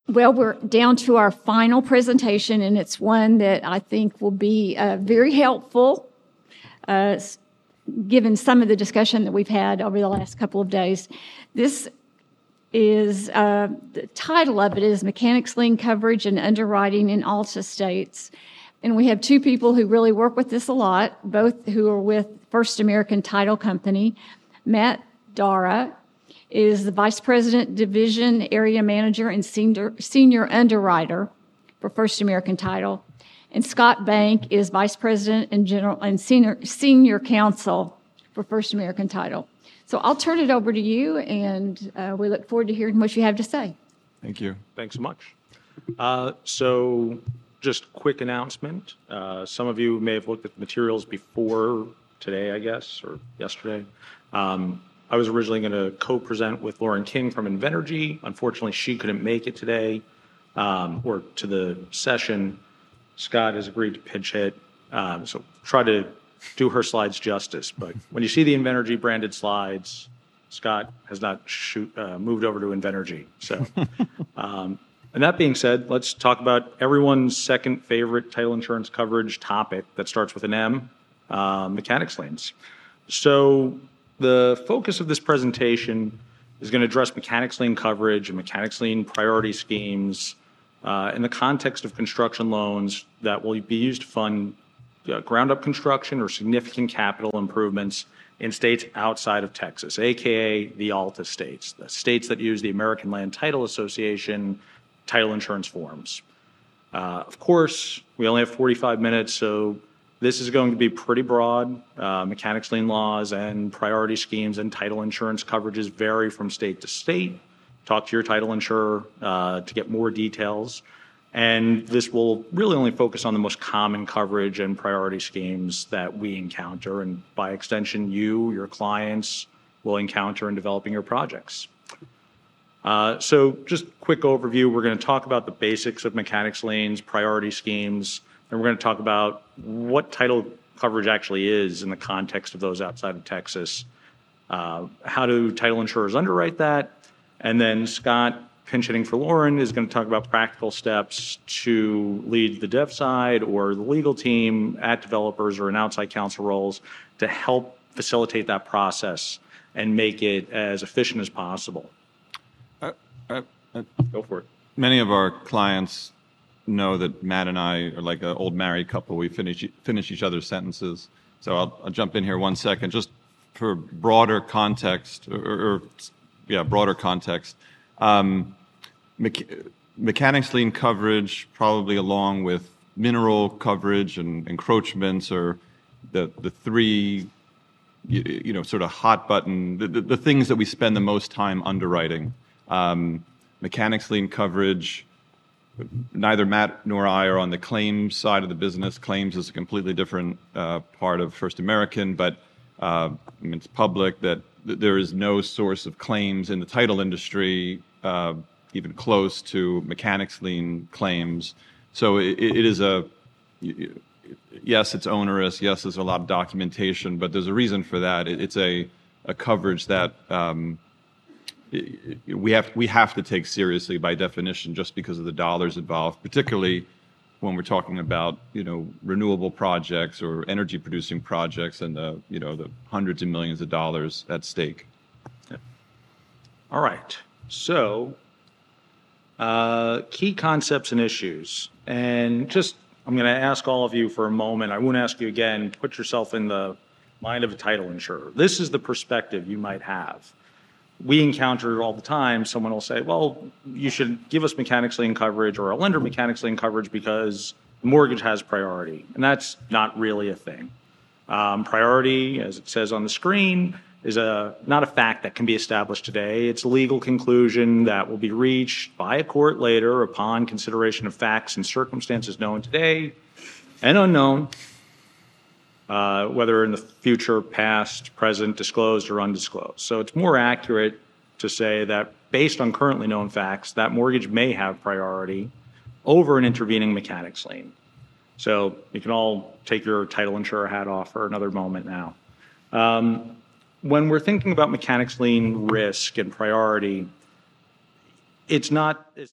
Well, we're down to our final presentation, and it's one that I think will be very helpful, given some of the discussion that we've had over the last couple of days. This is, the title of it is Mechanics Lien Coverage and Underwriting in Alta States. And we have two people who really work with this a lot, both who are with First American Title Company. Matt Dara is the Vice President, Division Area Manager, and Senior Underwriter for First American Title. And Scott Bank is Vice President and Senior Counsel for First American Title. So I'll turn it over to you, and we look forward to hearing what you have to say. Thank you. Thanks so much. So just quick announcement. Some of you may have looked at the materials before today, I guess, or yesterday. I was originally going to co-present with Lauren King from Invenergy. Unfortunately, she couldn't make it today or to the session. Scott has agreed to pinch hit. So try to do her slides justice. But when you see the Invenergy branded slides, Scott has not moved over to Invenergy. So, and that being said, let's talk about everyone's second favorite title insurance coverage topic that starts with an M, mechanics liens. So the focus of this presentation is going to address mechanics lien coverage and mechanics lien priority schemes in the context of construction loans that will be used to fund ground-up construction or significant capital improvements in states outside of Texas, aka the Alta states, the states that use the American Land Title Association title insurance forms. Of course, we only have 45 minutes, so this is going to be pretty broad. Mechanics lien laws and priority schemes and title insurance coverages vary from state to state. Talk to your title insurer to get more details. And this will really only focus on the most common coverage and priority schemes that we encounter, and by extension, your clients will encounter in developing your projects. So just quick overview, we're going to talk about the basics of mechanics liens, priority schemes, and we're going to talk about what title coverage actually is in the context of those outside of Texas. How do title insurers underwrite that? And then Scott, pinch hitting for Lauren, is going to talk about practical steps to lead the dev side or the legal team at developers or in outside counsel roles to help facilitate that process and make it as efficient as possible. Go for it. Many of our clients know that Matt and I are like an old married couple. We finish each other's sentences. So I'll jump in here 1 second, just for broader context, broader context. Mechanics lien coverage, probably along with mineral coverage and encroachments, are the three, sort of hot button, the things that we spend the most time underwriting. Mechanics lien coverage, neither Matt nor I are on the claims side of the business. Claims is a completely different part of First American, but it's public that there is no source of claims in the title industry even close to mechanics lien claims. So it is yes, it's onerous. Yes, there's a lot of documentation, but there's a reason for that. It's a coverage that we have to take seriously by definition, just because of the dollars involved, particularly when we're talking about renewable projects or energy producing projects and the hundreds of millions of dollars at stake. Yeah. All right. So key concepts and issues, and I'm going to ask all of you for a moment. I won't ask you again. Put yourself in the mind of a title insurer. This is the perspective you might have. We encounter all the time, someone will say, well, you should give us mechanics lien coverage or a lender mechanics lien coverage because the mortgage has priority. And that's not really a thing. Priority, as it says on the screen, is not a fact that can be established today. It's a legal conclusion that will be reached by a court later upon consideration of facts and circumstances known today and unknown, whether in the future, past, present, disclosed, or undisclosed. So it's more accurate to say that based on currently known facts, that mortgage may have priority over an intervening mechanics lien. So you can all take your title insurer hat off for another moment now. When we're thinking about mechanics lien risk and priority, it's not